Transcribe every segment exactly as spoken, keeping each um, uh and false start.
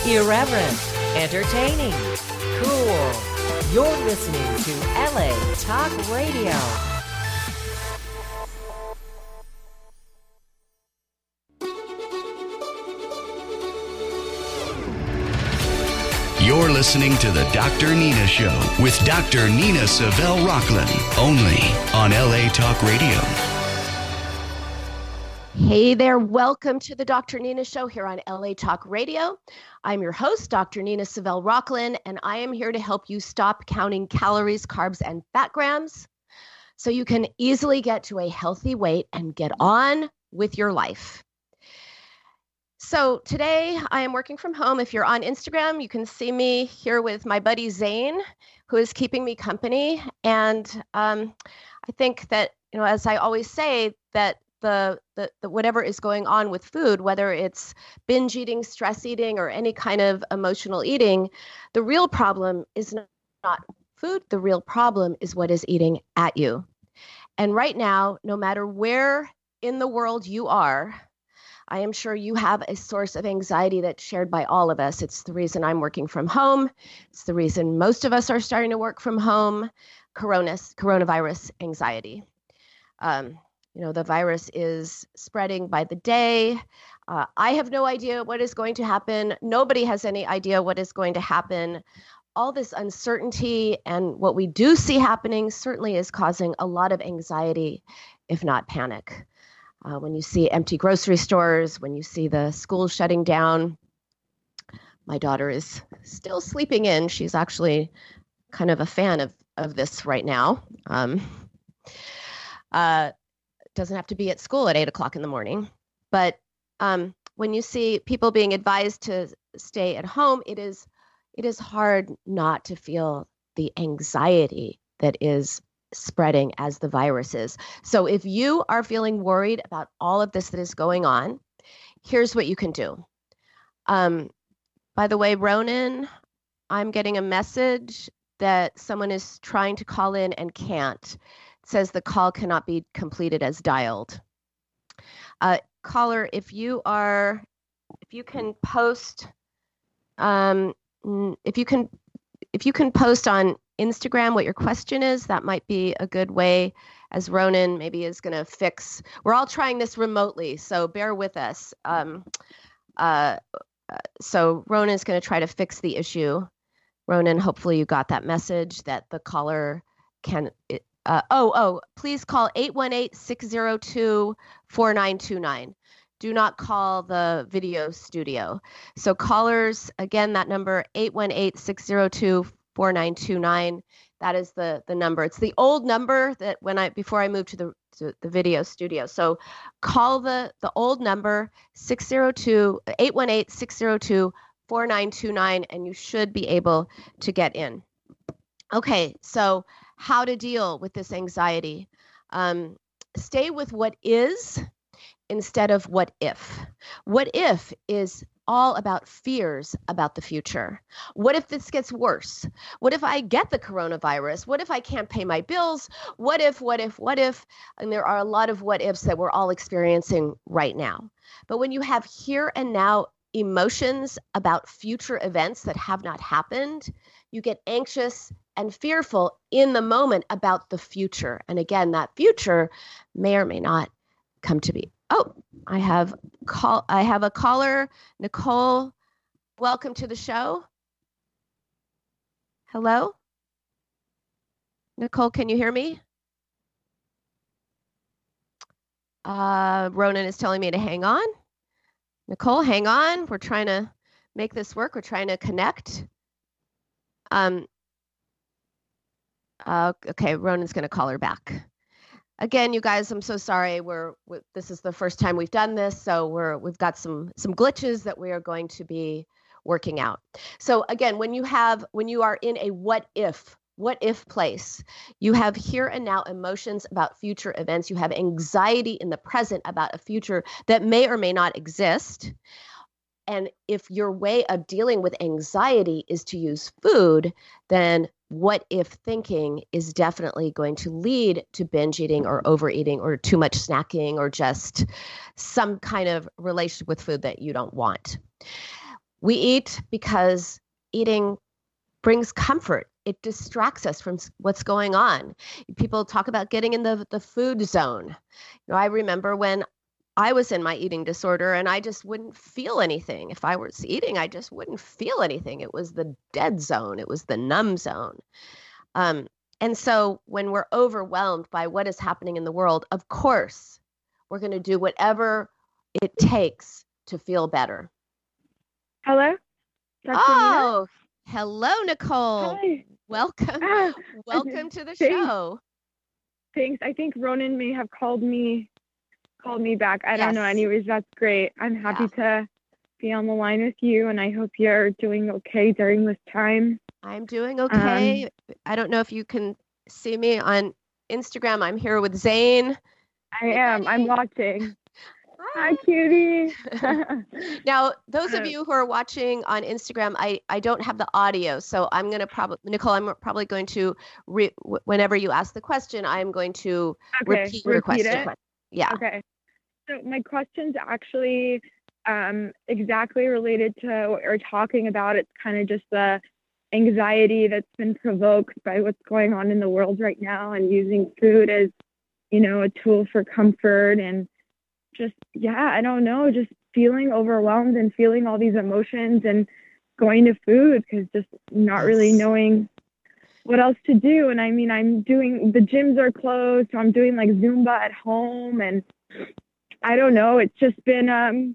Irreverent, entertaining, cool. You're listening to L A Talk Radio. You're listening to the Doctor Nina Show with Doctor Nina Savelle Rocklin, only on L A Talk Radio. Hey there, welcome to the Doctor Nina Show here on L A Talk Radio. I'm your host, Doctor Nina Savelle Rocklin, and I am here to help you stop counting calories, carbs, and fat grams so you can easily get to a healthy weight and get on with your life. So today I am working from home. If you're on Instagram, you can see me here with my buddy Zane, who is keeping me company. And um, I think that, you know, as I always say, that the, the the whatever is going on with food, whether it's binge eating, stress eating, or any kind of emotional eating, the real problem is not, not food. The real problem is what is eating at you. And right now, no matter where in the world you are, I am sure you have a source of anxiety that's shared by all of us. It's the reason I'm working from home. It's the reason most of us are starting to work from home. Corona, coronavirus anxiety. Um, you know, the virus is spreading by the day. Uh, I have no idea what is going to happen. Nobody has any idea what is going to happen. All this uncertainty and what we do see happening certainly is causing a lot of anxiety, if not panic. Uh, when you see empty grocery stores, when you see the schools shutting down, my daughter is still sleeping in. She's actually kind of a fan of, of this right now. Um, uh, doesn't have to be at school at eight o'clock in the morning. But um, when you see people being advised to stay at home, it is it is hard not to feel the anxiety that is spreading as the virus is. So if you are feeling worried about all of this that is going on, here's what you can do. Um, by the way, Ronan, I'm getting a message that someone is trying to call in and can't. It says the call cannot be completed as dialed. Uh, caller, if you are, if you can post, um, if you can, if you can post on Instagram what your question is, that might be a good way, as Ronan maybe is going to fix. We're all trying this remotely, so bear with us. Um, uh, so Ronan is going to try to fix the issue. Ronan, hopefully you got that message that the caller can. Uh, oh, oh, please call eight one eight, six zero two, four nine two nine. Do not call the video studio. So callers, again, that number, eight one eight, six zero two, four nine two nine. That is the the number. It's the old number that when I before I moved to the to the video studio. So call the the old number six zero two, eight one eight, six zero two, four nine two nine, and you should be able to get in. Okay, so how to deal with this anxiety? Um, stay with what is instead of what if. What if is all about fears about the future. What if this gets worse? What if I get the coronavirus? What if I can't pay my bills? What if, what if, what if? And there are a lot of what ifs that we're all experiencing right now. But when you have here and now emotions about future events that have not happened, you get anxious and fearful in the moment about the future. And again, that future may or may not come to be. Oh, I have call. I have a caller, Nicole. Welcome to the show. Hello, Nicole. Can you hear me? Uh, Ronan is telling me to hang on. Nicole, hang on. We're trying to make this work. We're trying to connect. Um. Uh, okay, Ronan's going to call her back. Again, you guys, I'm so sorry. We're we, this is the first time we've done this, so we're we've got some some glitches that we are going to be working out. So again, when you have when you are in a what if what if place, you have here and now emotions about future events. You have anxiety in the present about a future that may or may not exist. And if your way of dealing with anxiety is to use food, then what if thinking is definitely going to lead to binge eating or overeating or too much snacking or just some kind of relationship with food that you don't want. We eat because eating brings comfort. It distracts us from what's going on. People talk about getting in the, the food zone. You know, I remember when I was in my eating disorder and I just wouldn't feel anything. If I was eating, I just wouldn't feel anything. It was the dead zone. It was the numb zone. Um, and so when we're overwhelmed by what is happening in the world, of course, we're going to do whatever it takes to feel better. Hello? Doctor Oh, Nina? Hello, Nicole. Hi. Welcome. Ah, Welcome to the thanks. show. Thanks. I think Ronan may have called me called me back. I Yes. don't know. Anyways, that's great. I'm happy Yeah. to be on the line with you, and I hope you're doing okay during this time. I'm doing okay. Um, I don't know if you can see me on Instagram. I'm here with Zane. I Hey, am. I'm buddy. watching. Hi. Hi, cutie. Now, those of Uh, you who are watching on Instagram, I, I don't have the audio, so I'm going to probably, Nicole, I'm probably going to, re- w- whenever you ask the question, I'm going to okay. repeat your Repeat question. it. Yeah. Okay. So my question's actually um, exactly related to what you're talking about. It's kind of just the anxiety that's been provoked by what's going on in the world right now, and using food as, you know, a tool for comfort, and just, yeah, I don't know, just feeling overwhelmed and feeling all these emotions and going to food because just not really Yes. knowing what else to do. And I mean, I'm doing, the gyms are closed, so I'm doing like Zumba at home, and I don't know, it's just been, um,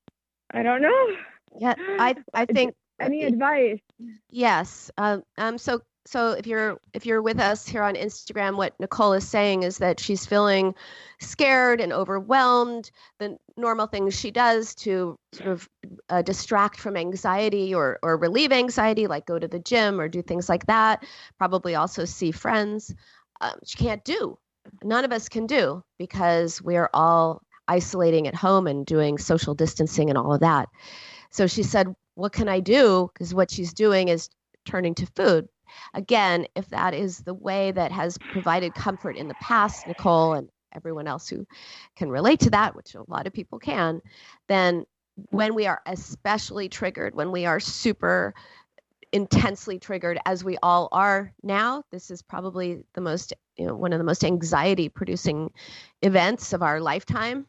I don't know. Yeah. I, I think, Any advice? yes. Um, um, so, so if you're, if you're with us here on Instagram, what Nicole is saying is that she's feeling scared and overwhelmed. The normal things she does to sort of uh, distract from anxiety or, or relieve anxiety, like go to the gym or do things like that, probably also see friends, um, she can't do. None of us can do because we are all isolating at home and doing social distancing and all of that. So she said, what can I do? Because what she's doing is turning to food. Again, if that is the way that has provided comfort in the past, Nicole and everyone else who can relate to that, which a lot of people can, then when we are especially triggered, when we are super intensely triggered, as we all are now, this is probably the most, you know, one of the most anxiety producing events of our lifetime.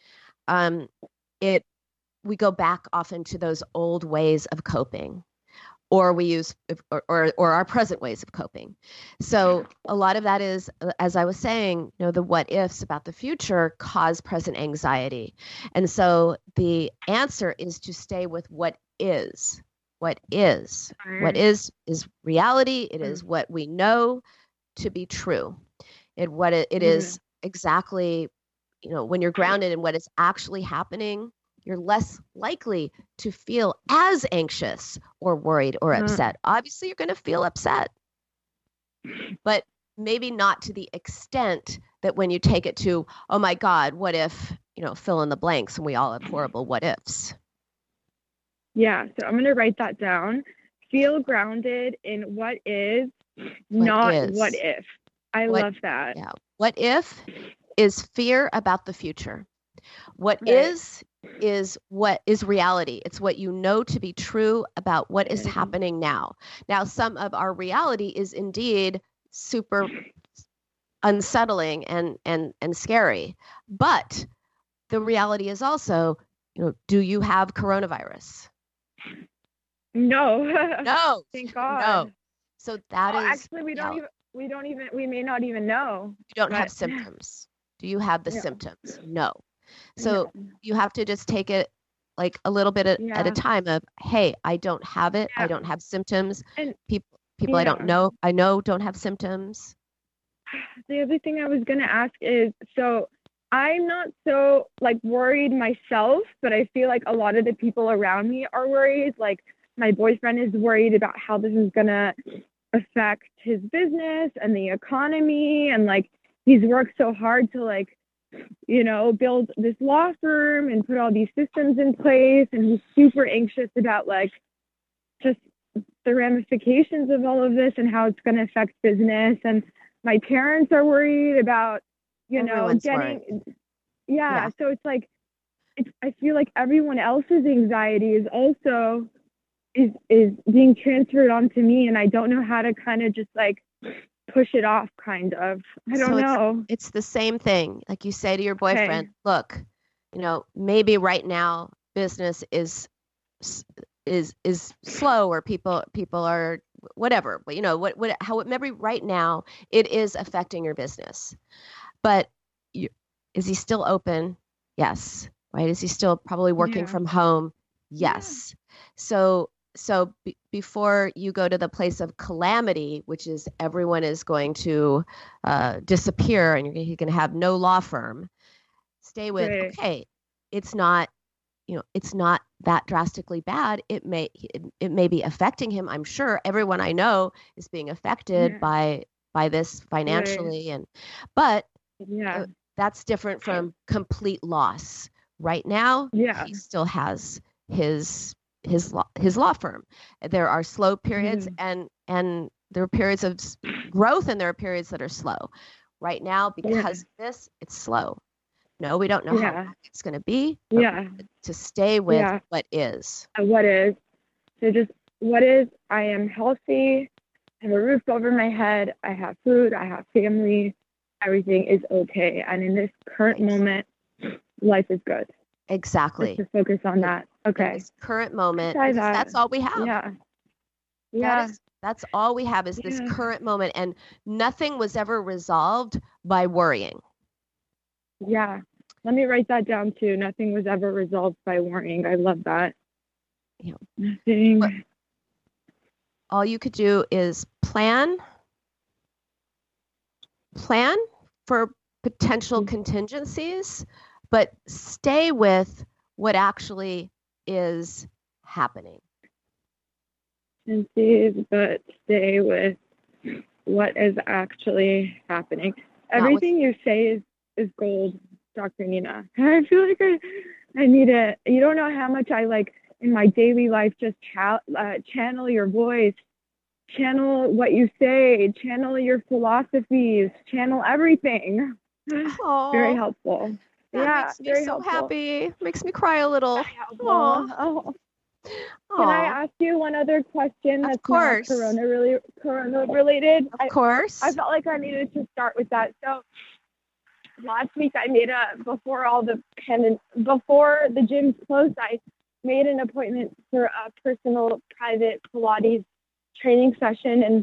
Um, it, we go back often to those old ways of coping. Or we use, or, or or our present ways of coping. So a lot of that is, as I was saying, you know, the what ifs about the future cause present anxiety. And so the answer is to stay with what is. What is. What is is reality. It is what we know to be true. It what it, it is exactly, you know, when you're grounded in what is actually happening, you're less likely to feel as anxious or worried or upset. Obviously, you're going to feel upset, but maybe not to the extent that when you take it to, oh my God, what if, you know, fill in the blanks, and we all have horrible what ifs. Yeah, so I'm going to write that down. Feel grounded in what is, What not is. what if. I What- love that. Yeah. What if is fear about the future. What Right. is is what is reality. It's what you know to be true about what is Mhm. happening now. Now, some of our reality is indeed super unsettling and and and scary, but the reality is also, you know, do you have coronavirus? No. No. Thank God. No. So that Oh, is actually, we don't reality. even, we don't even, we may not even know. You don't have but- symptoms. Do you have the No. symptoms? No. So No. you have to just take it like a little bit at, at a Yeah. time of, hey, I don't have it. I Yeah. don't have symptoms. And- people people I don't Yeah. know, I know don't have symptoms. The other thing I was going to ask is, so I'm not so like worried myself, but I feel like a lot of the people around me are worried. Like my boyfriend is worried about how this is going to affect his business and the economy. And like, he's worked so hard to like, you know, build this law firm and put all these systems in place. And he's super anxious about like just the ramifications of all of this and how it's going to affect business. And my parents are worried about, you Everyone's know, getting, yeah, Yeah. So it's like, it's, I feel like everyone else's anxiety is also is is being transferred onto me, and I don't know how to kind of just like push it off, kind of. I don't So know. It's, it's the same thing. Like you say to your boyfriend, Okay. look, you know, maybe right now business is is is slow, or people people are whatever, but you know what what how maybe right now it is affecting your business. But you, is he still open? Yes. Right? Is he still probably working Yeah. from home? Yes. So so be, before you go to the place of calamity, which is everyone is going to uh, disappear and you're, you're going to have no law firm, stay with, Right. okay, it's not, you know, it's not that drastically bad. It may it, it may be affecting him. I'm sure everyone I know is being affected Yeah. by by this financially, and but Yeah. uh, that's different from complete loss. Right now, Yeah. he still has his his law, his law firm. There are slow periods, Mhm. and and there are periods of s- growth, and there are periods that are slow. Right now, because of this, it's slow. No, we don't know how Yeah. long it's going to be, but Yeah. to stay with Yeah. what is. Uh, What is? So just what is? I am healthy. I have a roof over my head. I have food. I have family. Everything is okay. And in this current Right. moment, life is good. Just Exactly. to focus on Yeah. that. In Okay. this current moment, Try because that. that's all we have. Yeah. That Yeah. is that's all we have is this Yeah. current moment, and nothing was ever resolved by worrying. Yeah. Let me write that down too. Nothing was ever resolved by worrying. I love that. Yeah. Nothing. But all you could do is plan, plan for potential Mhm. contingencies, but stay with what actually is happening. Contingencies, but stay with what is actually happening. Not with- Everything you say is, is gold, Doctor Nina. I feel like I, I need it. You don't know how much I like in my daily life just cha- uh, channel your voice, channel what you say, channel your philosophies, channel everything. Oh, Very helpful. that Yeah, makes me very so helpful. happy. Makes me cry a little. Very helpful. Aw. Oh. Can I Aw. ask you one other question Of that's course. not corona really corona related? Of I, course. I felt like I needed to start with that. So last week I made a before all the and before the gyms closed, I made an appointment for a personal private Pilates training session, and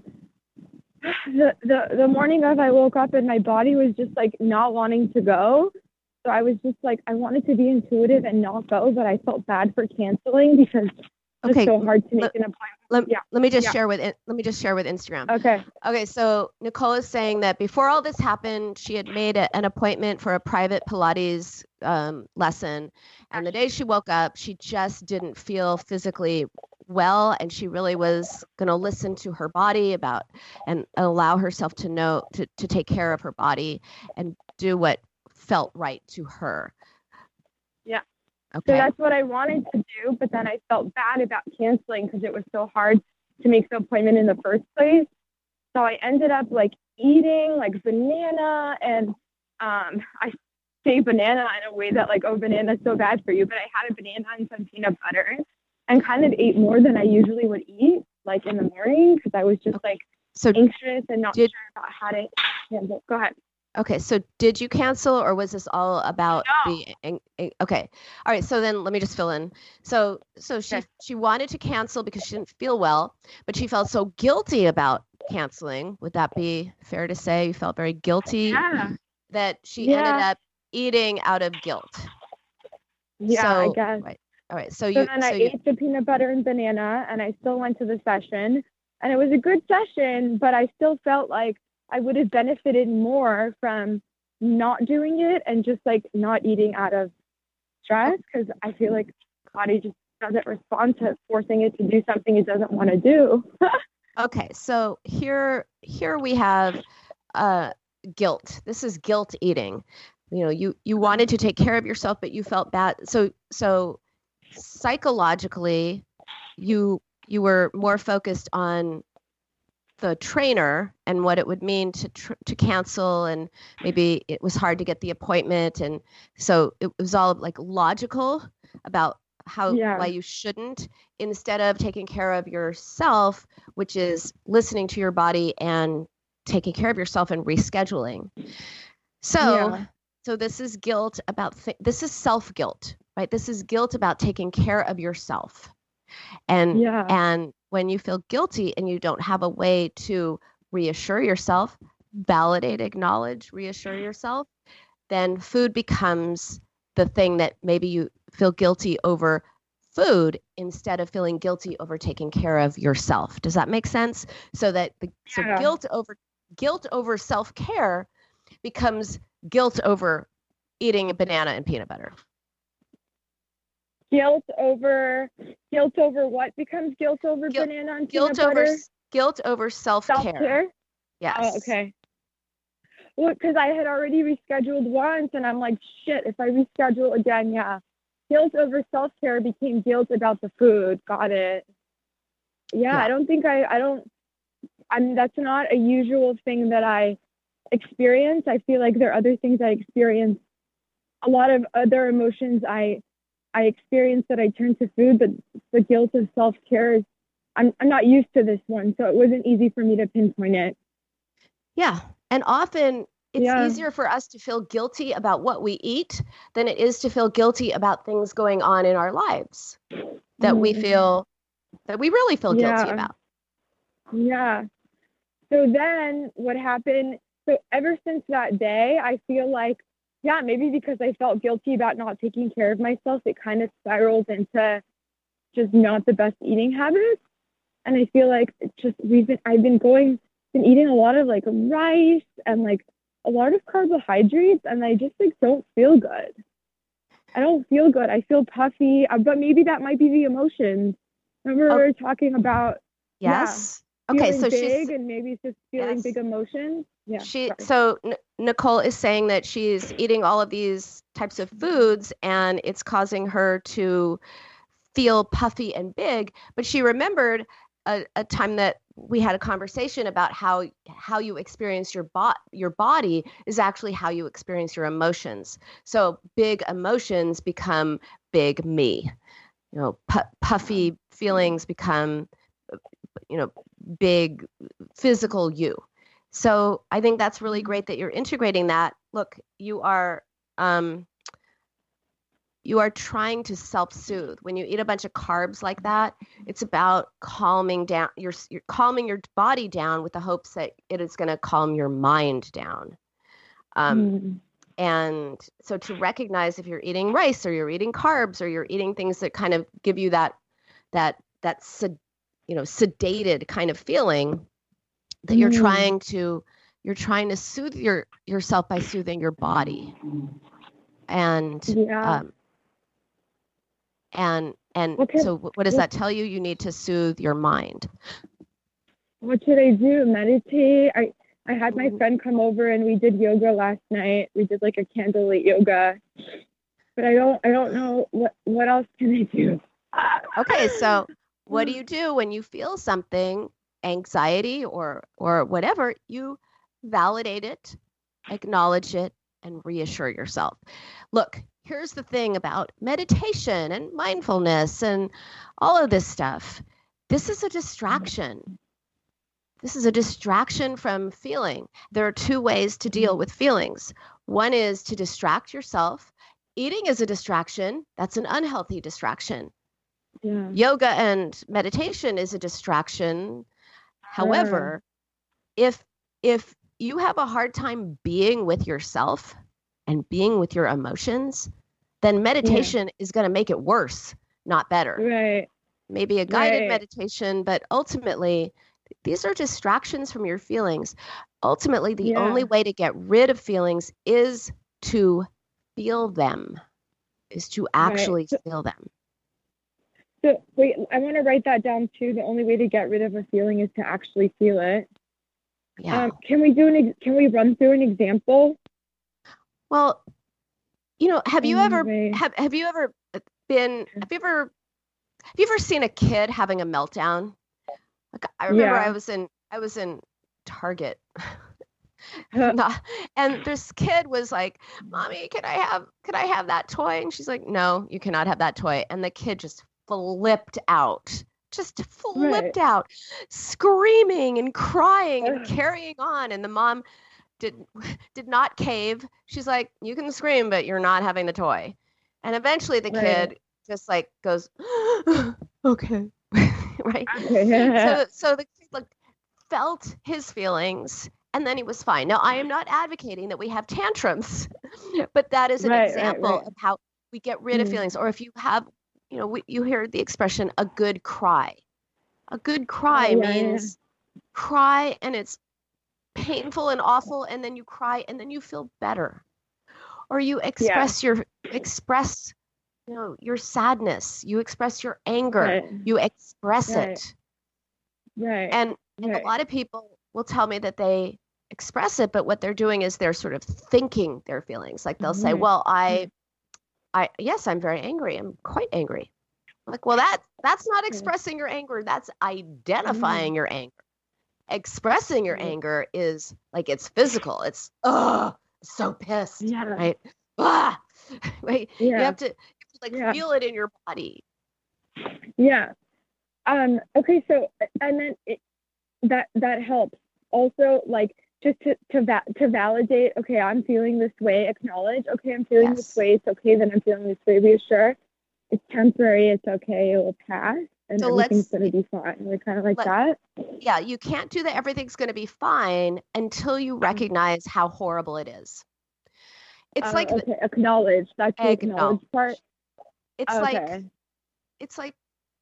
the, the the morning of I woke up and my body was just like not wanting to go. So I was just like, I wanted to be intuitive and not go, but I felt bad for canceling because it's Okay, so hard to make let- an appointment. Let, Yeah. let me just Yeah. share with in- let me just share with Instagram. Okay. Okay, so Nicole is saying that before all this happened, she had made a, an appointment for a private Pilates um, lesson, and the day she woke up, she just didn't feel physically well, and she really was going to listen to her body about and allow herself to know to to take care of her body and do what felt right to her. Yeah. Okay. So that's what I wanted to do, but then I felt bad about canceling because it was so hard to make the appointment in the first place. So I ended up like eating like banana, and um, I say banana in a way that like, oh, banana's so bad for you, but I had a banana and some peanut butter and kind of ate more than I usually would eat like in the morning because I was just like so anxious and not did- sure about how to handle. Go ahead. Okay, so did you cancel, or was this all about No. the ang- ang- okay. All right, so then let me just fill in. So so she Okay. she wanted to cancel because she didn't feel well, but she felt so guilty about canceling. Would that be fair to say? You felt very guilty Yeah. that she Yeah. ended up eating out of guilt. Yeah, so, I guess. Right. All right. So So you then so I you ate the peanut butter and banana, and I still went to the session, and it was a good session, but I still felt like I would have benefited more from not doing it and just like not eating out of stress, because I feel like body just doesn't respond to forcing it to do something it doesn't want to do. Okay, so here here we have uh, guilt. This is guilt eating. You know, you you wanted to take care of yourself, but you felt bad. So so psychologically, you you were more focused on the trainer and what it would mean to tr- to cancel, and maybe it was hard to get the appointment, and so it was all like logical about how Yeah. why you shouldn't, instead of taking care of yourself, which is listening to your body and taking care of yourself and rescheduling. So, Yeah. so this is guilt about th- this is self-guilt, right? This is guilt about taking care of yourself. And Yeah. and when you feel guilty and you don't have a way to reassure yourself, validate, acknowledge, reassure yourself, then food becomes the thing that maybe you feel guilty over food instead of feeling guilty over taking care of yourself. Does that make sense? So that the so Yeah. guilt over guilt over self-care becomes guilt over eating a banana and peanut butter. Guilt over guilt over what becomes guilt over Guilt- banana and Guilt peanut over butter? guilt over self-care. Self-care? Yes. Oh, okay. Well, because I had already rescheduled once, and I'm like, shit, if I reschedule again, yeah. Guilt over self-care became guilt about the food. Got it. Yeah, Yeah. I don't think I, I don't, I mean, that's not a usual thing that I experience. I feel like there are other things I experience. A lot of other emotions I, I experience that I turn to food, but the guilt of self-care is, I'm, I'm not used to this one, so it wasn't easy for me to pinpoint it. Yeah. And often it's Yeah. easier for us to feel guilty about what we eat than it is to feel guilty about things going on in our lives that we Mhm. feel that we really feel guilty Yeah. about. Yeah. So then what happened? So ever since that day, I feel like, yeah, maybe because I felt guilty about not taking care of myself, it kind of spiraled into just not the best eating habits. And I feel like it's just we've been I've been going been eating a lot of like rice and like a lot of carbohydrates, and I just like don't feel good. I don't feel good. I feel puffy, uh, but maybe that might be the emotions. Remember Oh. we were talking about Yes. feeling Okay, so big, she's and maybe it's just feeling Yes. big emotions. Yeah. she sorry. so N- Nicole is saying that she's eating all of these types of foods and it's causing her to feel puffy and big, but she remembered a, a time that we had a conversation about how how you experience your bot your body is actually how you experience your emotions. So big emotions become big me. You know, pu- puffy feelings become, you know, big physical you. So I think that's really great that you're integrating that. Look, you are um, you are trying to self-soothe. When you eat a bunch of carbs like that, it's about calming down. You're you're calming your body down with the hopes that it is going to calm your mind down. Um, Mm. And so to recognize if you're eating rice or you're eating carbs or you're eating things that kind of give you that that that sed, you know sedated kind of feeling, that you're Mm. trying to you're trying to soothe your yourself by soothing your body. And Yeah. um, and and Okay. so wh- what does What- that tell you? You need to soothe your mind. What should I do? Meditate? I I had my Mhm. friend come over and we did yoga last night. We did like a candlelit yoga. But I don't I don't know what what else can I do? Okay, so what do you do when you feel something, anxiety or or whatever? You validate it, acknowledge it, and reassure yourself. Look, here's the thing about meditation and mindfulness and all of this stuff. This is a distraction. This is a distraction from feeling. There are two ways to deal with feelings. One is to distract yourself. Eating is a distraction. That's an unhealthy distraction. Yeah. Yoga and meditation is a distraction. However, if if you have a hard time being with yourself and being with your emotions, then meditation is going to make it worse, not better. Right. Maybe a guided Right. meditation, but ultimately, these are distractions from your feelings. Ultimately, the Yeah. only way to get rid of feelings is to feel them, is to actually So- feel them. So wait, I want to write that down too. The only way to get rid of a feeling is to actually feel it. Yeah. Um, can we do an ex- can we run through an example? Well, you know, have you ever Anyway. have have you ever been have you ever have you ever seen a kid having a meltdown? Like I remember Yeah. I was in I was in Target Not- and this kid was like, "Mommy, can I have can I have that toy?" And she's like, "No, you cannot have that toy." And the kid just flipped out. Just flipped Right. out, screaming and crying and Ugh. carrying on. And the mom did did not cave. She's like, "You can scream, but you're not having the toy." And eventually the Right. kid just like goes, "Okay." Right? Okay. So so the kid like felt his feelings and then he was fine. Now I am not advocating that we have tantrums, but that is an Right, right, example right. of how we get rid of Mm. feelings. Or if you have, you know, we, you hear the expression a good cry. A good cry Oh, yeah, yeah. means cry and it's painful and awful and then you cry and then you feel better. Or you express your express you know your sadness, you express your anger, Right. you express Right. it. Right. And, and Right. a lot of people will tell me that they express it, but what they're doing is they're sort of thinking their feelings. Like they'll say, Right. "Well, I I yes, I'm very angry. I'm quite angry." Like, well, that that's not expressing your anger. That's identifying your anger. Expressing your Right. anger is like it's physical. It's oh, so pissed, Yeah. right? Ah! Right? You Yeah. have to, you have to like Yeah. feel it in your body. Yeah. Um, okay, so and then it, that that helps. Also, like just to to va- to validate, okay, I'm feeling this way, acknowledge, okay, I'm feeling this Yes. way, it's okay that I'm feeling this way, reassure, it's temporary, it's okay, it will pass, and So everything's let's gonna be fine. Like kind of like let- that. yeah, you can't do that. Everything's going to be fine until you recognize how horrible it is. It's Uh, like the- okay, acknowledge. That's the acknowledge part. it's Okay. like it's like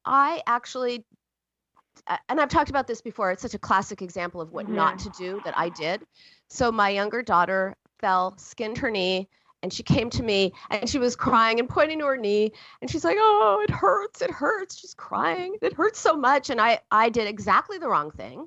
I actually uh, and I've talked about this before. It's such a classic example of what not to do that I did. So my younger daughter fell, skinned her knee, and she came to me and she was crying and pointing to her knee and she's like, "Oh, it hurts, it hurts." She's crying. It hurts so much. And I I did exactly the wrong thing.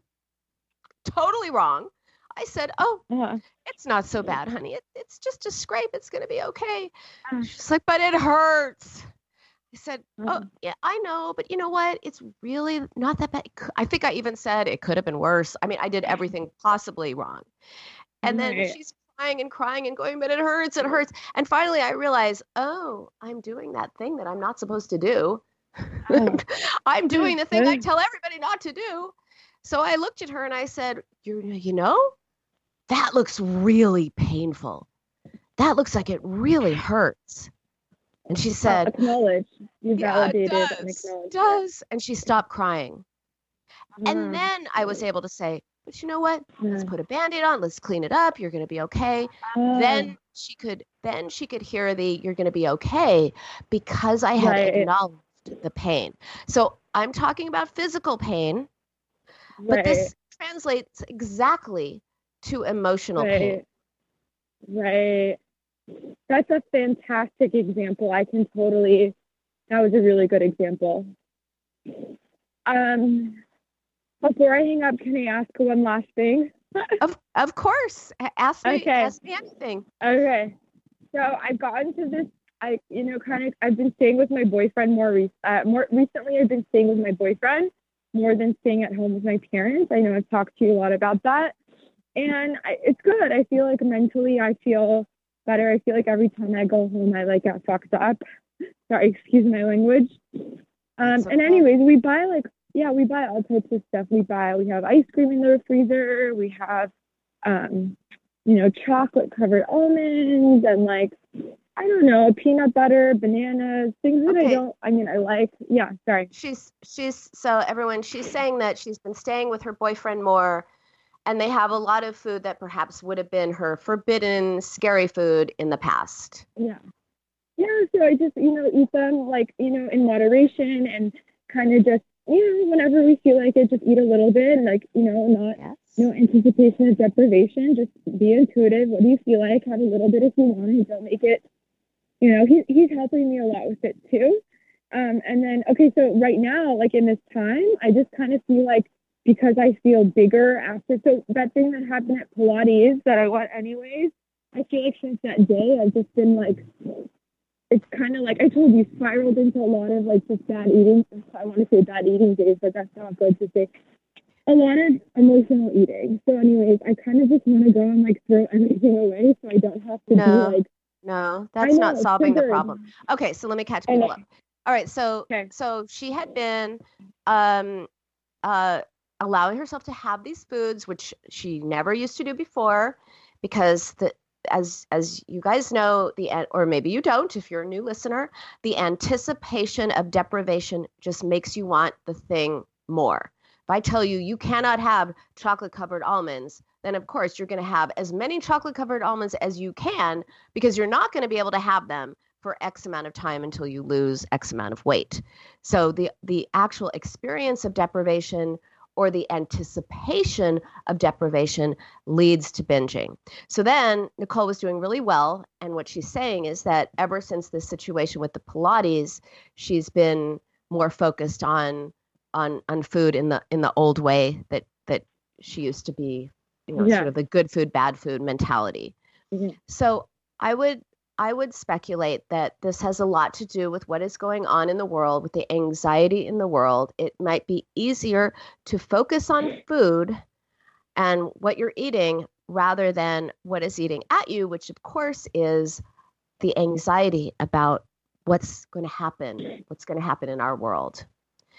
Totally wrong. I said, "Oh, Uh, it's not so bad, honey. It, it's just a scrape. It's going to be okay." Uh. She's like, "But it hurts." I said, "Oh, Uh. yeah, I know. But you know what? It's really not that bad." It cou- I think I even said it could have been worse. I mean, I did everything possibly wrong. And then Right. she's crying and crying and going, "But it hurts. It hurts." And finally I realized, oh, I'm doing that thing that I'm not supposed to do. Oh. I'm doing the thing I Okay. tell everybody not to do. So I looked at her and I said, you you know, that looks really painful. That looks like it really hurts. And she Uh, said, acknowledge. You "Yeah, it validated and does, acknowledged. does." And she stopped crying. Mm. And then I was able to say, "But you know what? Let's Mm. put a Band-Aid on. Let's clean it up. You're going to be okay." Oh. Then she could then she could hear the "you're going to be okay" because I had Right. acknowledged the pain. So I'm talking about physical pain, but Right. this translates exactly to emotional pain. Right. Right. That's a fantastic example. I can totally, that was a really good example. Um, before I hang up, can I ask one last thing? Of of course. A- Ask me Okay. ask me anything. Okay. So I've gotten to this, I, you know, kind of, I've been staying with my boyfriend more, re- uh, more recently. I've been staying with my boyfriend more than staying at home with my parents. I know I've talked to you a lot about that. And I, it's good. I feel like mentally I feel better. I feel like every time I go home, I like get fucked up. Sorry, excuse my language. Um, That's and okay. anyways, we buy like, yeah, we buy all types of stuff. We buy, we have ice cream in the freezer. We have, um, you know, chocolate covered almonds and like, I don't know, peanut butter, bananas, things that I Okay. don't, I mean, I like, yeah, sorry. She's she's so everyone she's saying that she's been staying with her boyfriend more and they have a lot of food that perhaps would have been her forbidden scary food in the past. Yeah. Yeah, so I just, you know, eat them like, you know, in moderation and kind of just, you know, whenever we feel like it, just eat a little bit and like, you know, not, Yes. no anticipation of deprivation, just be intuitive. What do you feel like? Have a little bit if you want and don't make it, you know, he, he's helping me a lot with it too. Um, and then, okay, so right now, like in this time, I just kind of feel like because I feel bigger after, so that thing that happened at Pilates that I went anyways, I feel like since that day, I've just been like, it's kind of like I told you, spiraled into a lot of like just bad eating. I want to say bad eating days, but that's not good to say. a lot of emotional eating. So anyways, I kind of just want to go and like throw everything away so I don't have to No. be like, No, I that's know, not solving the sugar. problem. Okay, so let me catch I people know. up. All right, so Okay. so she had been um uh allowing herself to have these foods, which she never used to do before, because the as as you guys know, the an- or maybe you don't if you're a new listener, the anticipation of deprivation just makes you want the thing more. If I tell you you cannot have chocolate covered almonds, then of course you're going to have as many chocolate covered almonds as you can, because you're not going to be able to have them for X amount of time until you lose X amount of weight. So the the actual experience of deprivation or the anticipation of deprivation leads to binging. So then Nicole was doing really well. And what she's saying is that ever since this situation with the Pilates, she's been more focused on on on food in the in the old way that that she used to be, you know, Yeah. sort of the good food, bad food mentality. Mhm. So I would I would speculate that this has a lot to do with what is going on in the world, with the anxiety in the world. It might be easier to focus on food and what you're eating rather than what is eating at you, which of course is the anxiety about what's going to happen, what's going to happen in our world.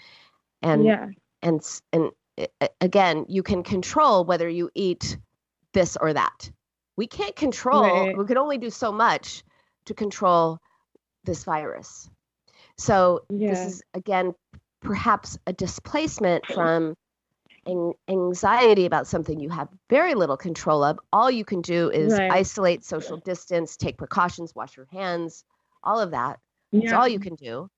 And Yeah. and s- and uh, again, you can control whether you eat this or that. We can't control, Right. we can only do so much to control this virus. So this Yeah. is, again, perhaps a displacement from an- anxiety about something you have very little control of. All you can do is Right. isolate, social distance, take precautions, wash your hands, all of that. That's Yeah. all you can do.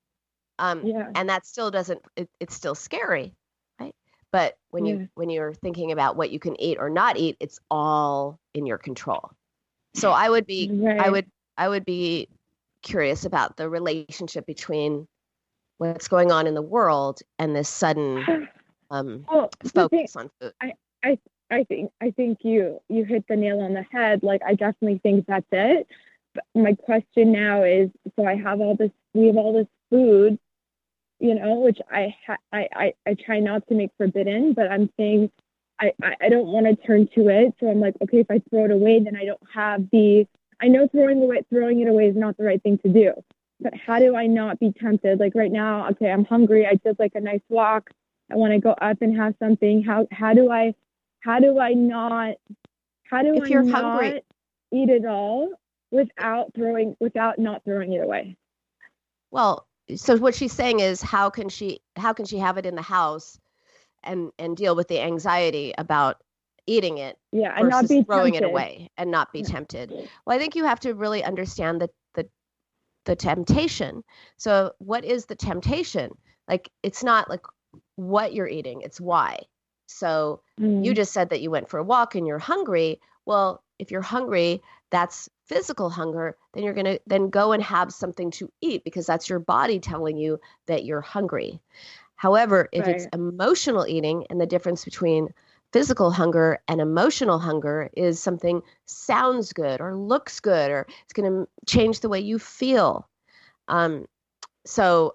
Um, Yeah. and that still doesn't, it, it's still scary, right? But when Yeah. you when you're thinking about what you can eat or not eat, it's all in your control. So I would be I Right. would I would be curious about the relationship between what's going on in the world and this sudden um, Well, the thing, focus on food. I I think I think you you hit the nail on the head. Like I definitely think that's it. But my question now is, so I have all this, we have all this food, you know, which I ha- I, I I try not to make forbidden, but I'm saying I I, I don't want to turn to it. So I'm like, okay, if I throw it away, then I don't have the. I know throwing away throwing it away is not the right thing to do, but how do I not be tempted? Like right now, okay, I'm hungry. I did like a nice walk. I want to go up and have something. How how do I how do I not how do If I you're not hungry- eat it all without throwing without not throwing it away? Well, so what she's saying is how can she how can she have it in the house and and deal with the anxiety about eating it Yeah, and not versus be throwing tempted. it away and not be Yeah. tempted. Well, I think you have to really understand the the the temptation. So what is the temptation? Like it's not like what you're eating, it's why. So Mm. you just said that you went for a walk and you're hungry. Well, if you're hungry, that's physical hunger, then you're going to then go and have something to eat because that's your body telling you that you're hungry. However, if it's Right. emotional eating, and the difference between physical hunger and emotional hunger is something sounds good or looks good or it's going to change the way you feel. Um, so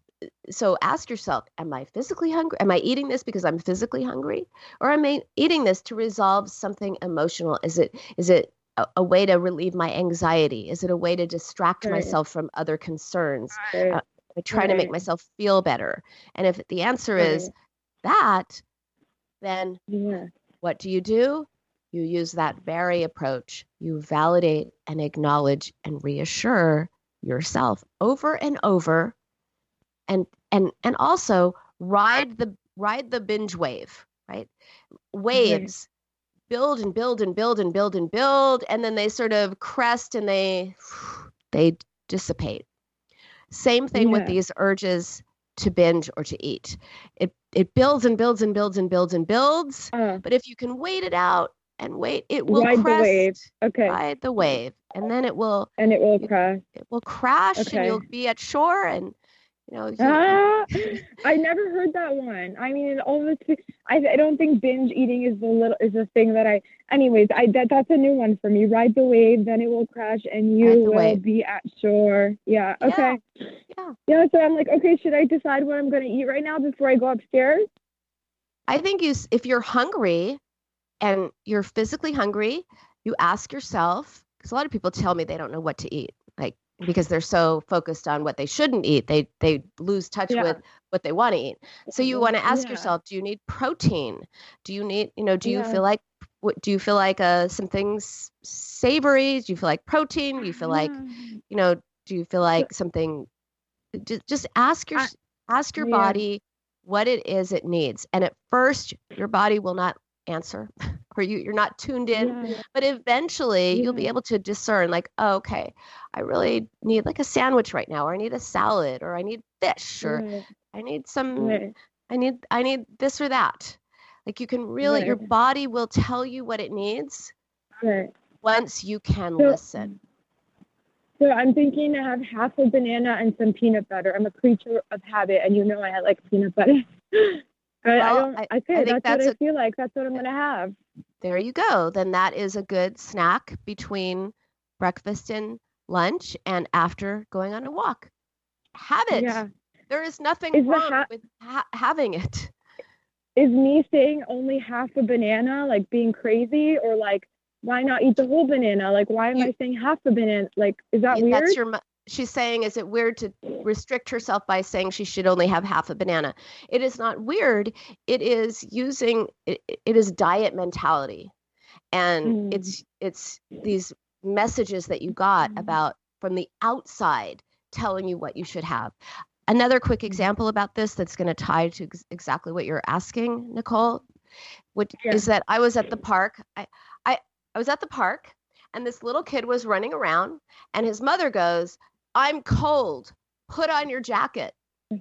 so ask yourself, am I physically hungry? Am I eating this because I'm physically hungry? Or am I eating this to resolve something emotional? Is it is it a, a way to relieve my anxiety? Is it a way to distract Right. myself from other concerns? Right. Uh, I try to make Right. myself feel better. And if the answer is Right. that, then Yeah. what do you do? You use that very approach. You validate and acknowledge and reassure yourself over and over, and and and also ride the ride the binge wave, right? Waves build and build and build and build and build, and then they sort of crest and they they dissipate. Same thing with Yeah. these urges to binge or to eat. It it builds and builds and builds and builds and builds. Uh, But if you can wait it out and wait, it will Ride the crest, wave. Okay. ride the wave, and then it will And it will you- crash. it will crash, and Okay. you'll be at shore, and you know. you- Ah, I never heard that one. I mean, all of this, I, I don't think binge eating is the little is the thing that I. Anyways, I that that's a new one for me. Ride the wave, then it will crash, and you Ride the will wave. be at shore. Yeah. Yeah. Okay. Yeah. Yeah. So I'm like, okay, should I decide what I'm gonna eat right now before I go upstairs? I think you, if you're hungry and you're physically hungry, you ask yourself, because a lot of people tell me they don't know what to eat, like because they're so focused on what they shouldn't eat, they they lose touch Yeah. with what they want to eat. So you want to ask Yeah. yourself, do you need protein? Do you need, you know, do you Yeah. feel like, what do you feel like uh, some things savory? Do you feel like protein? Do you feel like, you know, do you feel like something? Just, just ask your I- ask your yeah. body what it is it needs. And at first, your body will not answer, or you you're not tuned in. Yeah. But eventually, you'll be Yeah. able to discern, like, oh, okay, I really need like a sandwich right now, or I need a salad, or I need fish, or Right. I need some, Right. I need I need this or that. Like you can really, your Right. body will tell you what it needs Right. once you can So- listen. So I'm thinking to have half a banana and some peanut butter. I'm a creature of habit, and you know I like peanut butter. But I Well, don't. I- I, I okay, think that's, that's what a- I feel like. That's what I'm gonna have. There you go. Then that is a good snack between breakfast and lunch and after going on a walk. Have it. Yeah. There is nothing Is the wrong ha- with ha- having it. Is me saying only half a banana like being crazy, or like why not eat the whole banana? Like why am You- I saying half a banana? Like is that weird? That's your. mo- She's saying, is it weird to restrict herself by saying she should only have half a banana? It is not weird. It is using. It, it is diet mentality, and Mm. it's it's these messages that you got Mm. about from the outside telling you what you should have. Another quick example about this that's going to tie to ex- exactly what you're asking, Nicole, which Yeah. is that I was at the park. I, I I was at the park, and this little kid was running around, and his mother goes, "I'm cold. Put on your jacket."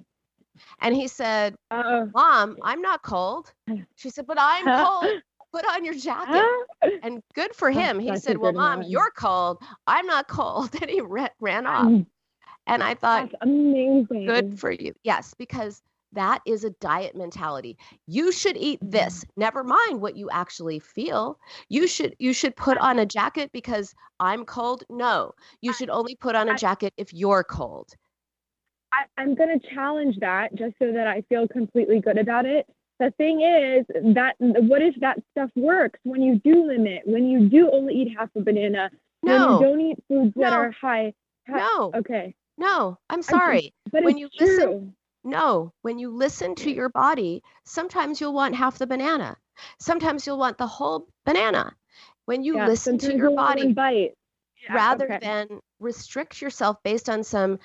And he said, Uh, "Mom, I'm not cold." She said, "But I'm cold. Put on your jacket." And good for him. He That's a said, "Well, good Mom, one. you're cold. I'm not cold." And he ra- ran off. And I thought, That's amazing. good for you. Yes, because that is a diet mentality. You should eat this. Never mind what you actually feel. You should you should put on a jacket because I'm cold. No, you should only put on a I- jacket if you're cold. I, I'm going to challenge that just so that I feel completely good about it. The thing is that what if that stuff works when you do limit, when you do only eat half a banana, when you No, don't eat foods that No. are high. high no, Okay. no. I'm sorry. But When it's you listen- true. No, when you listen to your body, sometimes you'll want half the banana. Sometimes you'll want the whole banana. When you Yeah, listen to sometimes your you want body, one bite. Yeah, rather okay. than restrict yourself based on some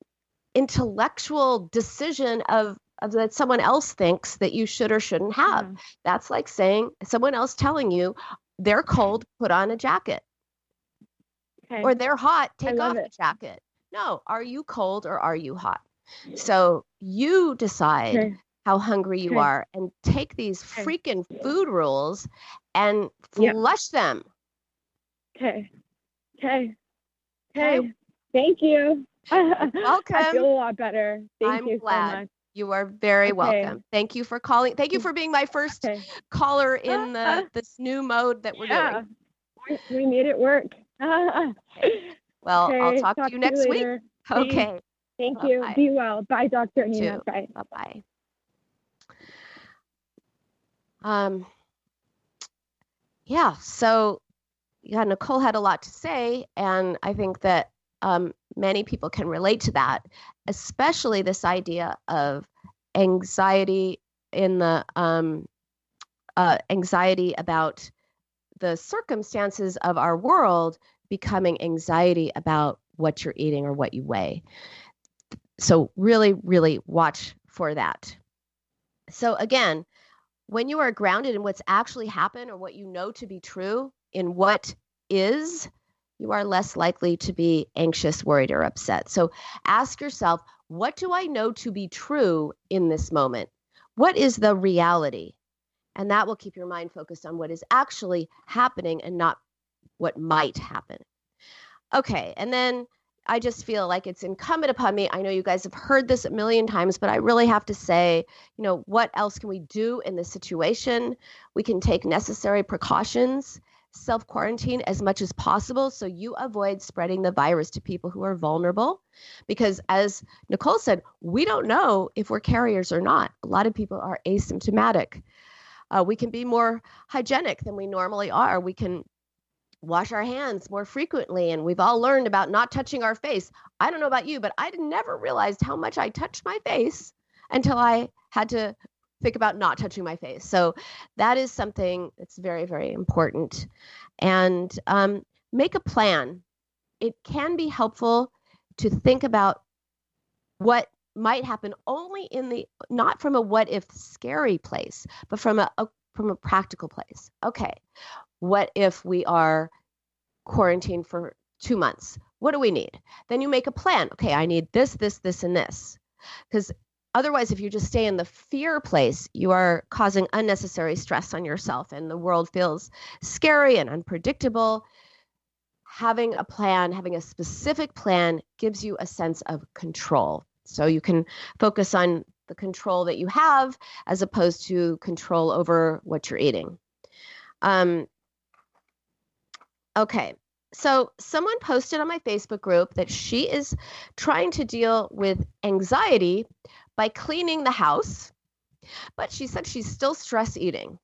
intellectual decision of, of that someone else thinks that you should or shouldn't have. Yeah. That's like saying someone else telling you they're cold, put on a jacket, Okay. or they're hot, I take love off the it. jacket. No, are you cold or are you hot? So you decide Okay. how hungry you Okay. are and take these Okay. freaking food rules and Yeah. flush them. Okay. Okay. Okay. Okay. Thank you. I welcome. feel a lot better. Thank I'm you glad. so much. You are very Okay. welcome. Thank you for calling. Thank you for being my first Okay. caller in the this new mode that we're Yeah. doing. We- We made it work. Well, I'll Okay, talk, to you next week. later. Thanks. Okay. Thank you. Bye-bye. Be well. Bye, Doctor You Nina. too. Bye. Bye-bye. Um, yeah, so yeah, Nicole had a lot to say, and I think that um, many people can relate to that, especially this idea of anxiety in the um, uh, anxiety about the circumstances of our world becoming anxiety about what you're eating or what you weigh. So really, really watch for that. So again, when you are grounded in what's actually happened or what you know to be true in what is, you are less likely to be anxious, worried, or upset. So ask yourself, what do I know to be true in this moment? What is the reality? And that will keep your mind focused on what is actually happening and not what might happen. Okay, and then I just feel like it's incumbent upon me. I know you guys have heard this a million times, but I really have to say, you know, what else can we do in this situation? We can take necessary precautions, self-quarantine as much as possible so you avoid spreading the virus to people who are vulnerable. Because as Nicole said, we don't know if we're carriers or not. A lot of people are asymptomatic. Uh, we can be more hygienic than we normally are. We can wash our hands more frequently. And we've all learned about not touching our face. I don't know about you, but I never realized how much I touched my face until I had to think about not touching my face. So that is something that's very, very important. And um, make a plan. It can be helpful to think about what might happen only in the, not from a what if scary place, but from a, a from a practical place. Okay, what if we are quarantined for two months? What do we need? Then you make a plan. Okay, I need this, this, this, and this. Because otherwise, if you just stay in the fear place, you are causing unnecessary stress on yourself, and the world feels scary and unpredictable. Having a plan, having a specific plan gives you a sense of control. So you can focus on the control that you have as opposed to control over what you're eating. Um, okay, so someone posted on my Facebook group that she is trying to deal with anxiety by cleaning the house, but she said she's still stress eating.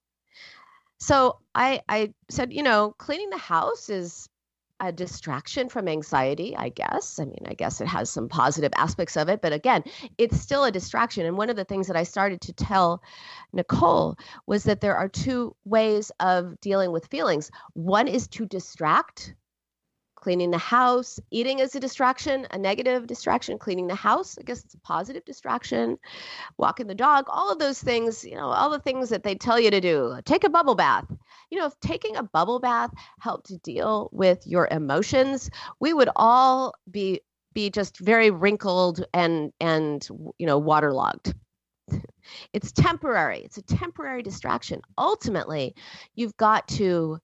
So I, I said, you know, cleaning the house is a distraction from anxiety, I guess. I mean, I guess it has some positive aspects of it, but again, it's still a distraction. And one of the things that I started to tell Nicole was that there are two ways of dealing with feelings. One is to distract. Cleaning the house, eating is a distraction, a negative distraction. Cleaning the house, I guess it's a positive distraction. Walking the dog, all of those things, you know, all the things that they tell you to do. Take a bubble bath. You know, if taking a bubble bath helped to deal with your emotions, we would all be be just very wrinkled and and you know, waterlogged. It's temporary. It's a temporary distraction. Ultimately, you've got to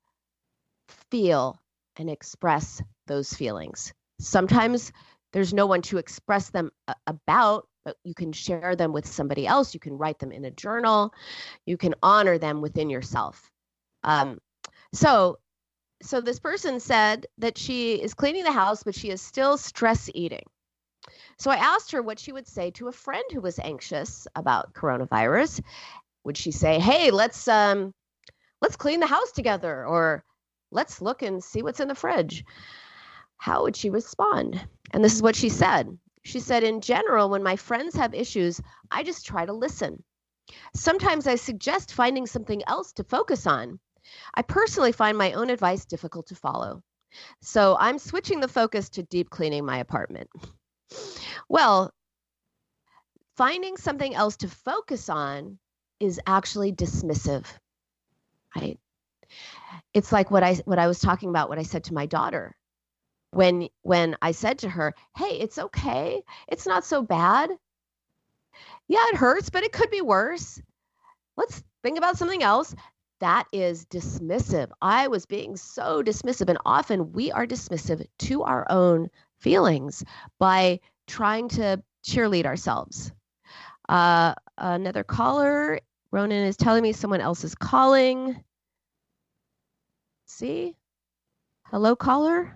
feel and express those feelings. Sometimes there's no one to express them a- about, but you can share them with somebody else. You can write them in a journal. You can honor them within yourself. Um, so, so this person said that she is cleaning the house, but she is still stress eating. So I asked her what she would say to a friend who was anxious about coronavirus. Would she say, "Hey, let's um, let's clean the house together," or "Let's look and see what's in the fridge"? How would she respond? And this is what she said. She said, "In general, when my friends have issues, I just try to listen. Sometimes I suggest finding something else to focus on. I personally find my own advice difficult to follow. So I'm switching the focus to deep cleaning my apartment." Well, finding something else to focus on is actually dismissive, right? It's like what I what I was talking about, what I said to my daughter. When when I said to her, "Hey, it's okay. It's not so bad. Yeah, it hurts, but it could be worse. Let's think about something else." That is dismissive. I was being so dismissive, and often we are dismissive to our own feelings by trying to cheerlead ourselves. Uh, another caller, Ronan is telling me someone else is calling. See? Hello, caller?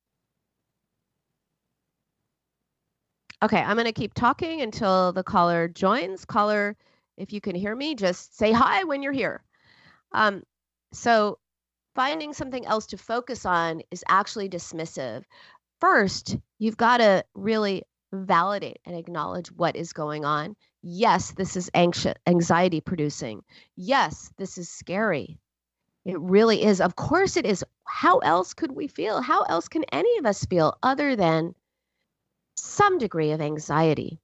Okay, I'm going to keep talking until the caller joins. Caller, if you can hear me, just say hi when you're here. Um, so finding something else to focus on is actually dismissive. First, you've got to really validate and acknowledge what is going on. Yes, this is anxious, anxiety producing. Yes, this is scary. It really is. Of course it is. How else could we feel? How else can any of us feel other than some degree of anxiety?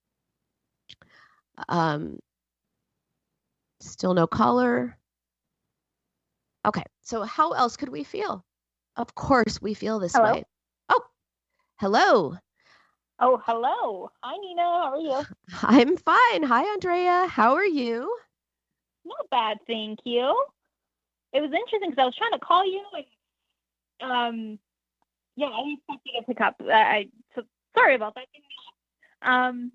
Um, still no caller. Okay, so how else could we feel? Of course we feel this Hello? way. Oh, hello. Oh, hello. Hi, Nina. How are you? I'm fine. Hi, Andrea. How are you? Not bad, thank you. It was interesting because I was trying to call you, and um, yeah, I didn't expect you to pick up. I, I so sorry about that. Um,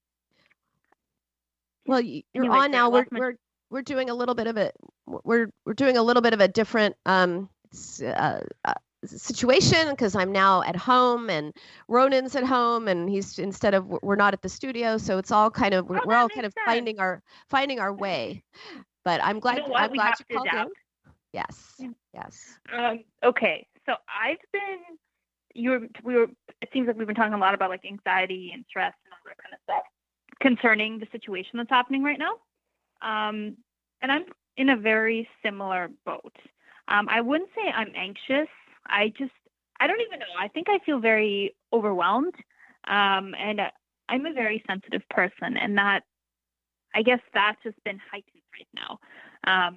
Well, y- you're Anyway, on sorry, now. I We're lost my- we're we're doing a little bit of a we're we're doing a little bit of a different um s- uh, uh, situation because I'm now at home and Ronan's at home and he's instead of we're not at the studio, so it's all kind of we're, Oh, we're that all kind of makes sense. finding our finding our way. But I'm glad. You know what? I'm We glad have you to called in. adapt. Yes. Yes. Um, okay, so I've been you're we were. It seems like we've been talking a lot about like anxiety and stress and all that kind of stuff concerning the situation that's happening right now. Um, and I'm in a very similar boat. Um, I wouldn't say I'm anxious. I just I don't even know. I think I feel very overwhelmed. Um, and uh, I'm a very sensitive person, and that I guess that's just been heightened right now. Um,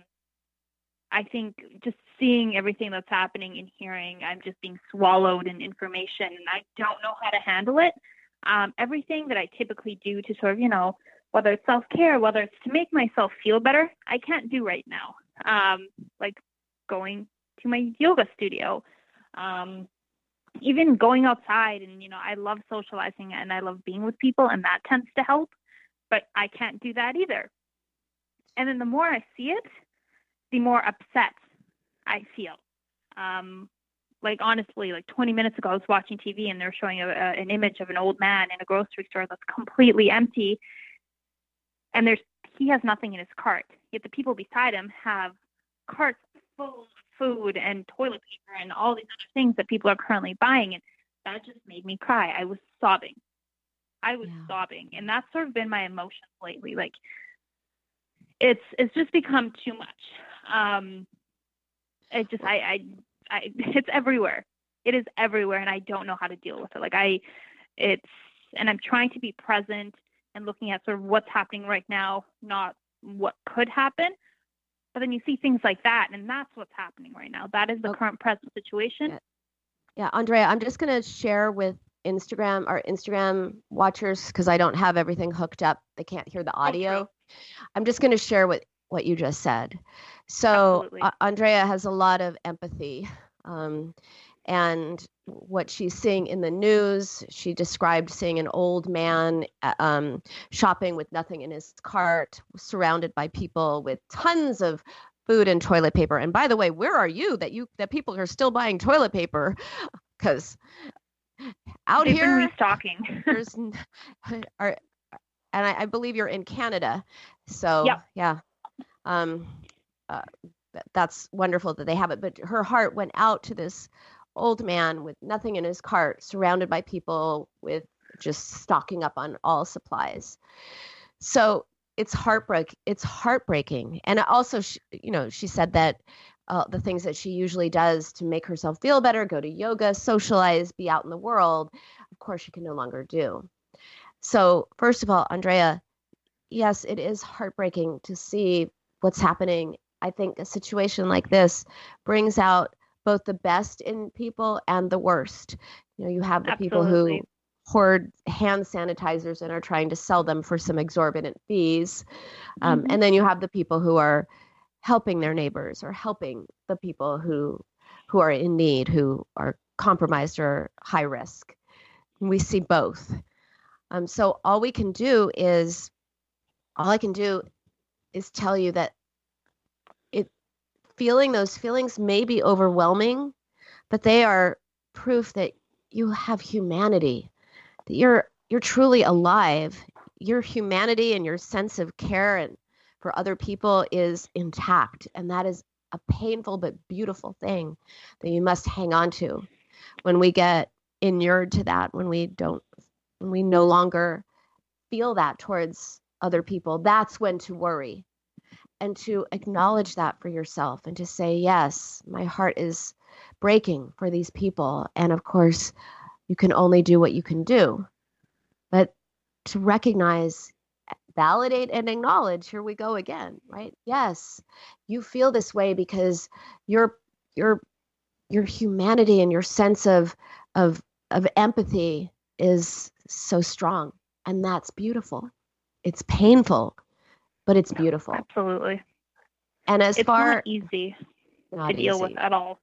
I think just seeing everything that's happening and hearing, I'm just being swallowed in information, and I don't know how to handle it. Um, everything that I typically do to sort of, you know, whether it's self-care, whether it's to make myself feel better, I can't do right now. Um, like going to my yoga studio, um, even going outside, and, you know, I love socializing and I love being with people, and that tends to help, but I can't do that either. And then the more I see it, the more upset I feel. Um, like honestly, like twenty minutes ago, I was watching T V and they're showing a, a, an image of an old man in a grocery store that's completely empty, and there's he has nothing in his cart. Yet the people beside him have carts full of food and toilet paper and all these other things that people are currently buying, and that just made me cry. I was sobbing. I was Yeah. sobbing, and that's sort of been my emotions lately. Like it's it's just become too much. Um, it just I, I I it's everywhere. It is everywhere, and I don't know how to deal with it. Like I, it's and I'm trying to be present and looking at sort of what's happening right now, not what could happen. But then you see things like that, and that's what's happening right now. That is the Okay. current present situation. Yeah. Yeah, Andrea, I'm just going to share with Instagram, our Instagram watchers, because I don't have everything hooked up. They can't hear the audio. true. I'm just going to share what, what you just said. So Absolutely. uh, Andrea has a lot of empathy. Um, and what she's seeing in the news, she described seeing an old man uh, um, shopping with nothing in his cart, surrounded by people with tons of food and toilet paper. And by the way, where are you that you that people are still buying toilet paper? Because out They've here, been restocking. there's n- are, and I, I believe you're in Canada. So Yep. yeah, um, uh, th- that's wonderful that they have it. But her heart went out to this old man with nothing in his cart, surrounded by people with just stocking up on all supplies. So it's heartbreak. It's heartbreaking. And also, she, you know, she said that uh, the things that she usually does to make herself feel better, go to yoga, socialize, be out in the world, of course, she can no longer do. So first of all, Andrea, yes, it is heartbreaking to see what's happening. I think a situation like this brings out both the best in people and the worst. You know, you have the people Absolutely. who hoard hand sanitizers and are trying to sell them for some exorbitant fees. Um, Mhm. And then you have the people who are helping their neighbors or helping the people who who are in need, who are compromised or high risk. We see both. Um, so all we can do is, all I can do is tell you that it feeling those feelings may be overwhelming, but they are proof that you have humanity, that you're you're truly alive. Your humanity and your sense of care and for other people is intact, and that is a painful but beautiful thing that you must hang on to. When we get inured to that, when we don't, when we no longer feel that towards other people, that's when to worry and to acknowledge that for yourself and to say, yes, my heart is breaking for these people. And of course, you can only do what you can do. But to recognize, validate, and acknowledge, here we go again, right? Yes, you feel this way because your your your humanity and your sense of of of empathy is so strong, and that's beautiful. It's painful, but it's beautiful. Absolutely. And as It's far not easy not to deal easy. with at all.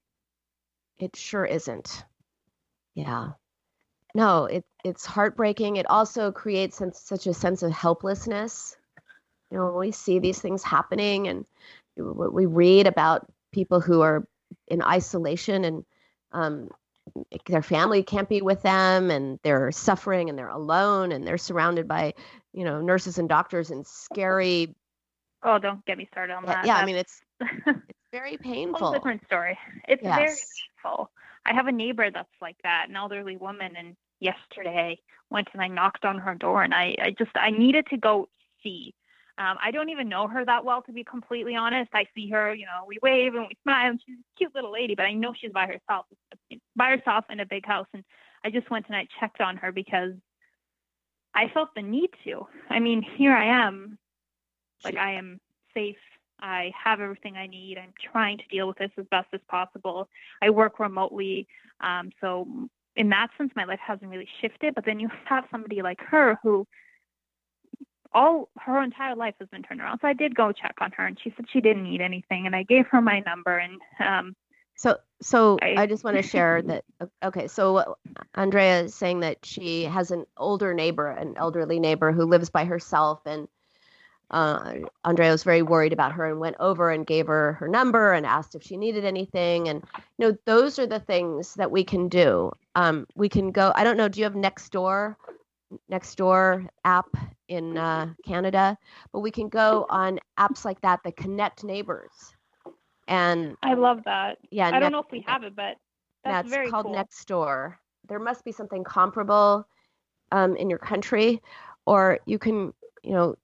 It sure isn't. Yeah. No, it it's heartbreaking. It also creates sen- such a sense of helplessness. You know, when we see these things happening and we we read about people who are in isolation and um, their family can't be with them and they're suffering and they're alone and they're surrounded by, you know, nurses and doctors in scary Oh, don't get me started on Yeah, that. yeah, I That's mean, it's it's very a whole painful. different story. It's very Yes. painful. I have a neighbor that's like that, an elderly woman, and yesterday went and I knocked on her door, and I, I just I needed to go see. Um, I don't even know her that well, to be completely honest. I see her, you know, we wave and we smile, and she's a cute little lady, but I know she's by herself, by herself in a big house. And I just went and I checked on her because I felt the need to. I mean, here I am, like I am safe. I have everything I need. I'm trying to deal with this as best as possible. I work remotely. Um, so in that sense, my life hasn't really shifted. But then you have somebody like her who all her entire life has been turned around. So I did go check on her, and she said she didn't need anything. And I gave her my number. And um, So, so I- I just want to share that. Okay, so Andrea is saying that she has an older neighbor, an elderly neighbor who lives by herself, and uh, Andrea was very worried about her and went over and gave her her number and asked if she needed anything. And you know, those are the things that we can do. Um, we can go. I don't know. Do you have Nextdoor? Nextdoor app in uh, Canada, but we can go on apps like that that connect neighbors. And I love that. yeah, I don't Next- know if we have it, but that's that's very called cool. Nextdoor. There must be something comparable um, in your country, or you can, you know,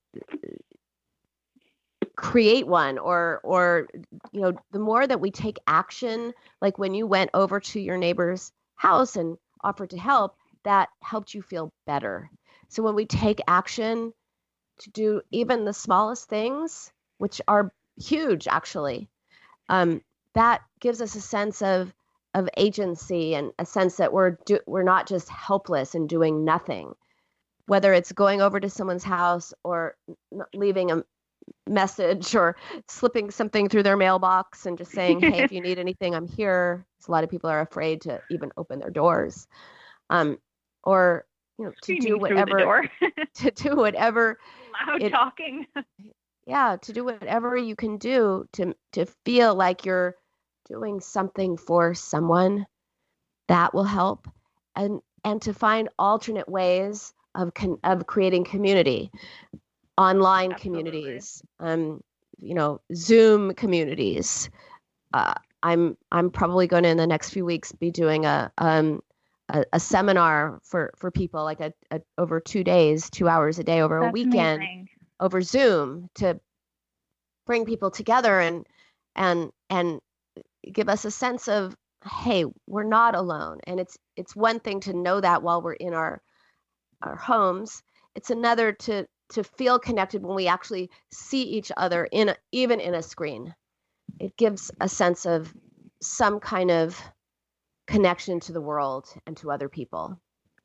create one, or, or, you know, the more that we take action, like when you went over to your neighbor's house and offered to help, that helped you feel better. So when we take action to do even the smallest things, which are huge, actually, um, that gives us a sense of of agency and a sense that we're do, we're not just helpless and doing nothing. Whether it's going over to someone's house or n- leaving a message or slipping something through their mailbox and just saying, "Hey, if you need anything, I'm here." A lot of people are afraid to even open their doors, um, or you know, to Screaming do through the whatever door. to do whatever. Loud it- talking. Yeah, to do whatever you can do to to feel like you're doing something for someone, that will help, and and to find alternate ways of con- of creating community, online Absolutely. communities, um, you know, Zoom communities. Uh, I'm I'm probably going to in the next few weeks be doing a um a, a seminar for for people, like a, a over two days, two hours a day over a That's weekend amazing. over Zoom to bring people together and and and give us a sense of, hey, we're not alone. And it's it's one thing to know that while we're in our our homes. It's another to to feel connected when we actually see each other in a, even in a screen. It gives a sense of some kind of connection to the world and to other people.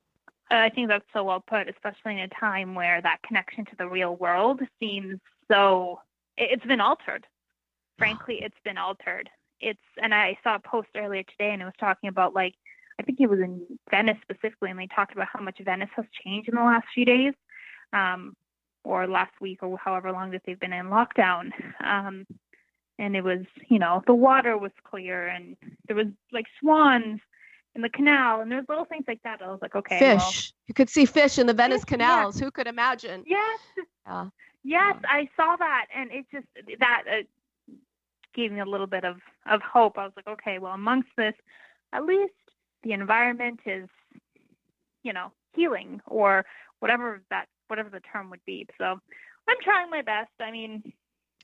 I think that's so well put, especially in a time where that connection to the real world seems so, it- it's been altered. Frankly, it's been altered. It's, and I saw a post earlier today and it was talking about, like, I think it was in Venice specifically, and they talked about how much Venice has changed in the last few days, um, or last week, or however long that they've been in lockdown. Um, and it was, you know, the water was clear and there was like swans in the canal, and there's little things like that. I was like, okay, well, Fish. You could see fish in the Venice Fish, yeah. canals. Who could imagine? yes, Yeah. yes, I saw that, and it just that uh, gave me a little bit of of hope. I was like, okay, well, amongst this, at least the environment is, you know, healing, or whatever that whatever the term would be. So I'm trying my best. I mean,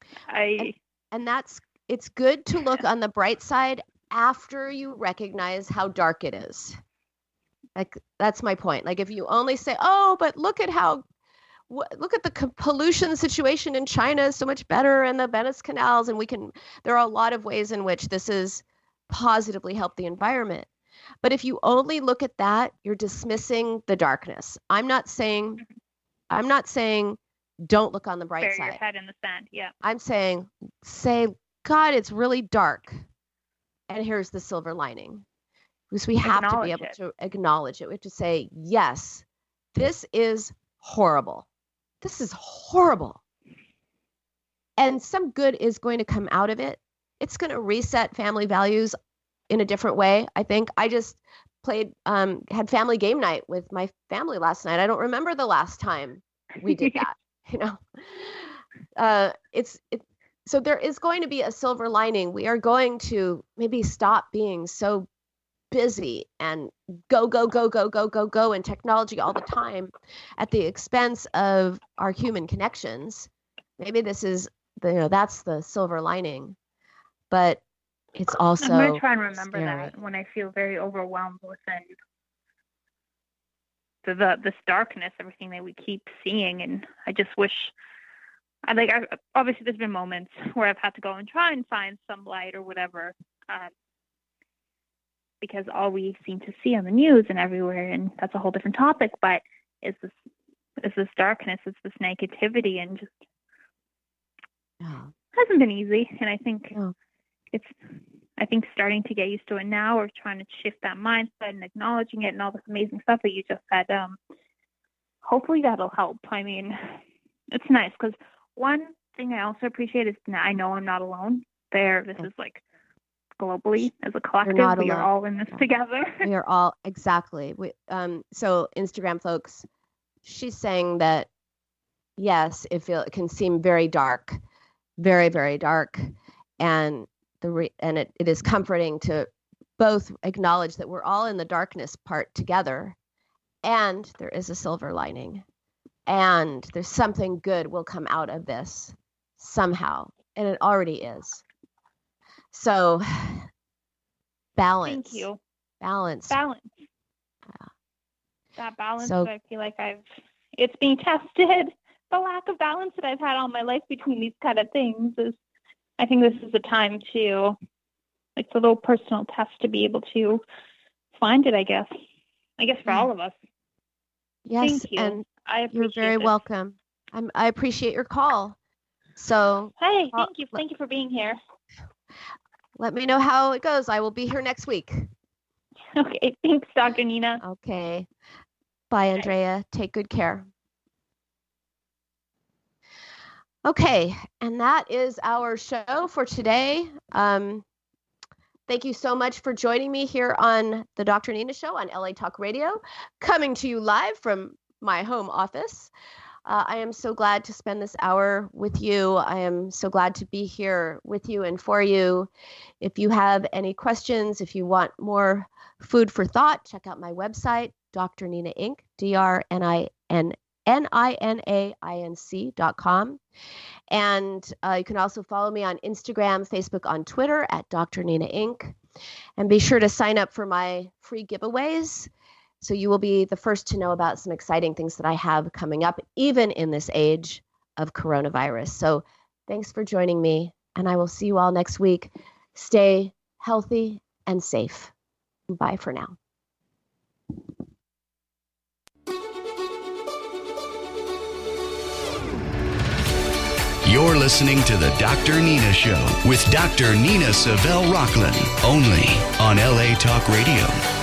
I And that's, it's good to look on the bright side after you recognize how dark it is. Like, that's my point. Like, if you only say, oh, but look at how, wh- look at the co- pollution situation in China is so much better, and the Venice canals, and we can, there are a lot of ways in which this is positively helped the environment. But if you only look at that, you're dismissing the darkness. I'm not saying, I'm not saying don't look on the bright bury side. your head in the sand. Yeah. I'm saying, say, God, it's really dark, and here's the silver lining. Because we have to be Acknowledge able it. to acknowledge it. We have to say, yes, this is horrible. This is horrible. And some good is going to come out of it. It's going to reset family values in a different way, I think. I just played, um, had family game night with my family last night. I don't remember the last time we did that, you know. uh, it's it, so there is going to be a silver lining. We are going to maybe stop being so busy and go, go, go, go, go, go, go in technology all the time at the expense of our human connections. Maybe this is, the, you know, that's the silver lining, but it's also I'm going to try and remember scary. that when I feel very overwhelmed within the, the this darkness, everything that we keep seeing. And I just wish, I like, I, obviously there's been moments where I've had to go and try and find some light or whatever, um, because all we seem to see on the news and everywhere, and that's a whole different topic, but is this, is this darkness, it's this negativity, and just Yeah. hasn't been easy. And I think No. it's, I think starting to get used to it now, or trying to shift that mindset and acknowledging it and all this amazing stuff that you just said, um, hopefully that'll help. I mean, it's nice because one thing I also appreciate is now I know I'm not alone there. This is like globally as a collective, not we are alone. all in this Yeah. together. We are all exactly. We, um, so Instagram folks, she's saying that yes, it feel it can seem very dark, very very dark, and the re- and it, it is comforting to both acknowledge that we're all in the darkness part together, and there is a silver lining, and there's something good will come out of this somehow, and it already is. So balance. Thank you. Balance. Balance. That balance So- that I feel like I've, it's being tested. The lack of balance that I've had all my life between these kind of things is, I think this is a time to, it's a little personal test to be able to find it, I guess. I guess for Yeah. all of us. Yes, Thank you. and I appreciate you're very this. welcome. I'm, I appreciate your call. So Hey, Well, thank you. Thank you for being here. let me know how it goes. I will be here next week. Okay, thanks, Doctor Nina. Okay. Bye, Andrea. Take good care. Okay, and that is our show for today. Um, thank you so much for joining me here on the Doctor Nina Show on L A Talk Radio, coming to you live from my home office. Uh, I am so glad to spend this hour with you. I am so glad to be here with you and for you. If you have any questions, if you want more food for thought, check out my website, Doctor Nina Inc, D R N I N N I N A I N C dot com. And uh, you can also follow me on Instagram, Facebook, on Twitter at Doctor Nina Inc. And be sure to sign up for my free giveaways, so you will be the first to know about some exciting things that I have coming up, even in this age of coronavirus. So thanks for joining me, and I will see you all next week. Stay healthy and safe. Bye for now. You're listening to the Doctor Nina Show with Doctor Nina Savelle Rocklin, only on L A Talk Radio.